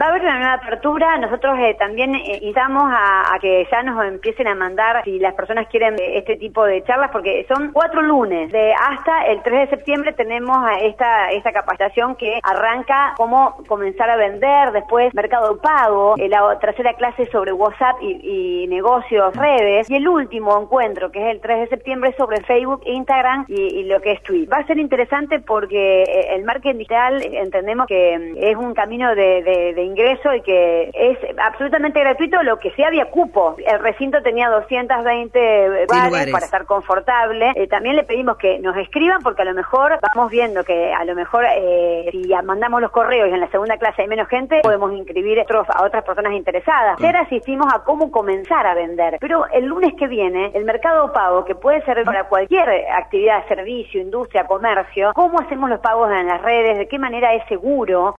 Va a haber una nueva apertura. Nosotros también instamos a que ya nos empiecen a mandar, si las personas quieren, este tipo de charlas, porque son 4 lunes. Hasta el 3 de septiembre tenemos esta capacitación que arranca cómo comenzar a vender, después Mercado Pago, la tercera clase sobre WhatsApp y negocios, redes, y el último encuentro, que es el 3 de septiembre, sobre Facebook, Instagram y lo que es Twitter. Va a ser interesante porque el marketing digital entendemos que es un camino de ingreso y que es absolutamente gratuito, lo que sea había cupo. El recinto tenía 220 bares para estar confortable. También le pedimos que nos escriban, porque a lo mejor vamos viendo que a lo mejor si mandamos los correos y en la segunda clase hay menos gente, podemos inscribir a otras personas interesadas. Ayer asistimos a cómo comenzar a vender, pero el lunes que viene el Mercado Pago, que puede servir para cualquier actividad, servicio, industria, comercio, cómo hacemos los pagos en las redes, de qué manera es seguro.